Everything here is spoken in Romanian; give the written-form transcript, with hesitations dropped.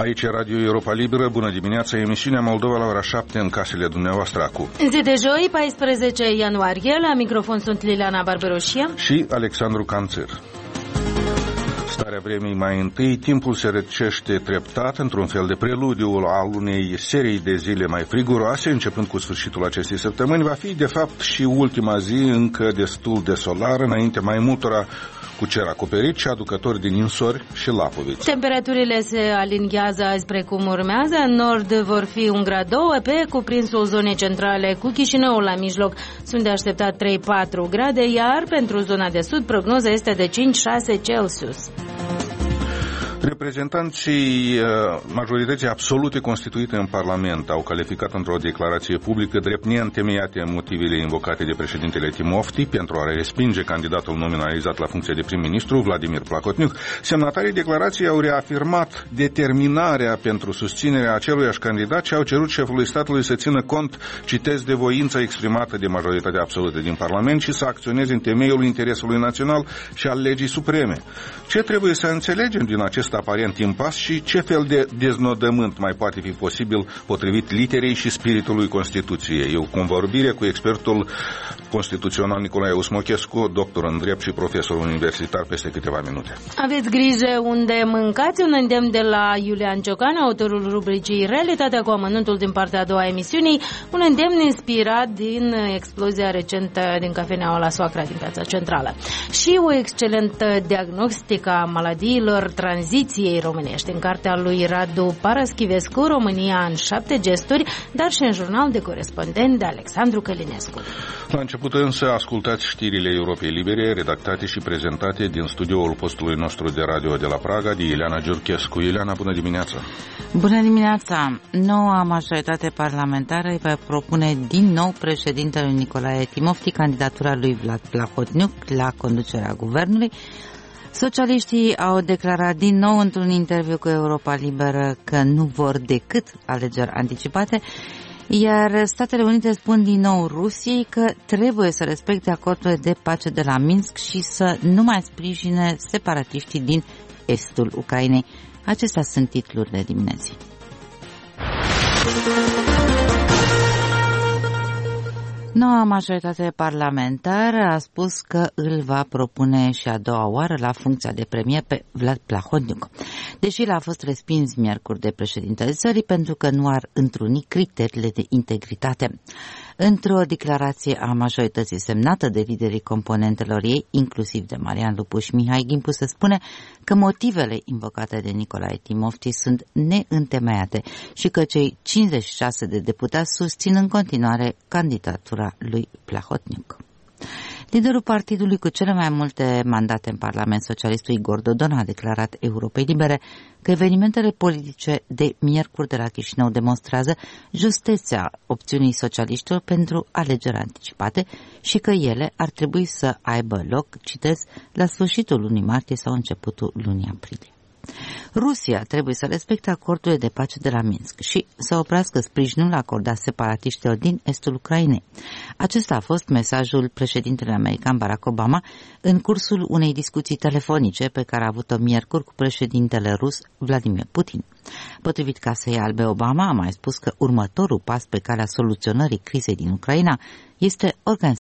Aici e Radio Europa Liberă, bună dimineața, emisiunea Moldova la ora 7 în casele dumneavoastră acum. Zi de joi, 14 ianuarie, la microfon sunt Liliana Barberoșia și Alexandru Canțer. Starea vremii mai întâi, timpul se răcește treptat într-un fel de preludiu al unei serii de zile mai friguroase, începând cu sfârșitul acestei săptămâni. Va fi, de fapt, și ultima zi încă destul de solară, înainte mai multora cu cer acoperit și aducători din Insori și Lapovița. Temperaturile se aliniază azi precum urmează. În nord vor fi 1 grad 2, pe cuprinsul zonei centrale cu Chișinăul la mijloc sunt de așteptat 3-4 grade, iar pentru zona de sud prognoza este de 5-6 Celsius. Reprezentanții majorității absolute constituite în Parlament au calificat într-o declarație publică drept neîntemeiate motivele invocate de președintele Timofti pentru a respinge candidatul nominalizat la funcția de prim-ministru, Vladimir Plahotniuc. Semnatarii declarației au reafirmat determinarea pentru susținerea aceluiași candidat și au cerut șefului statului să țină cont, citez, de voința exprimată de majoritatea absolută din Parlament și să acționeze în temeiul interesului național și al legii supreme. Ce trebuie să înțelegem din acest aparent impas și ce fel de deznodământ mai poate fi posibil potrivit literei și spiritului Constituției? E o convorbire cu expertul constituțional Nicolae Usmochescu, doctor în drept și profesor universitar, peste câteva minute. Aveți grijă unde mâncați, un îndemn de la Iulian Ciocan, autorul rubricii Realitatea cu amănuntul din partea a doua a emisiunii, un îndemn inspirat din explozia recentă din cafeneaua la Soacra din Piața Centrală. Și o excelentă diagnostică a maladiilor tranziției românești în cartea lui Radu Paraschivescu, România în 7 gesturi, dar și în jurnal de corespondent de Alexandru Călinescu. La început însă ascultați știrile Europei Libere, redactate și prezentate din studioul postului nostru de radio de la Praga, de Ileana Giurchescu. Ileana, bună dimineața! Bună dimineața! Noua majoritate parlamentară îi va propune din nou președintele Nicolae Timofti candidatura lui Vlad Plahotniuc la conducerea guvernului. Socialiștii au declarat din nou într-un interviu cu Europa Liberă că nu vor decât alegeri anticipate, iar Statele Unite spun din nou Rusiei că trebuie să respecte acordurile de pace de la Minsk și să nu mai sprijine separatiștii din estul Ucrainei. Acestea sunt titlurile dimineții. Noua majoritate parlamentară a spus că îl va propune și a doua oară la funcția de premier pe Vlad Plahotniuc, deși l-a fost respins miercuri de președintele țării pentru că nu ar întruni criteriile de integritate. Într-o declarație a majorității semnată de liderii componentelor ei, inclusiv de Marian Lupu și Mihai Gimpu, se spune că motivele invocate de Nicolae Timofti sunt neîntemeiate și că cei 56 de deputați susțin în continuare candidatura lui Plahotniuc. Liderul partidului cu cele mai multe mandate în Parlament, socialistul Igor Dodon, a declarat Europei Libere că evenimentele politice de miercuri de la Chișinău demonstrează justețea opțiunii socialiștilor pentru alegeri anticipate și că ele ar trebui să aibă loc, citez, la sfârșitul lunii martie sau începutul lunii aprilie. Rusia trebuie să respecte acordurile de pace de la Minsk și să oprească sprijinul acordat separatiștilor din estul Ucrainei. Acesta a fost mesajul președintelui american Barack Obama în cursul unei discuții telefonice pe care a avut-o miercuri cu președintele rus Vladimir Putin. Potrivit Casei Albe, Obama a mai spus că următorul pas pe calea soluționării crizei din Ucraina este organizarea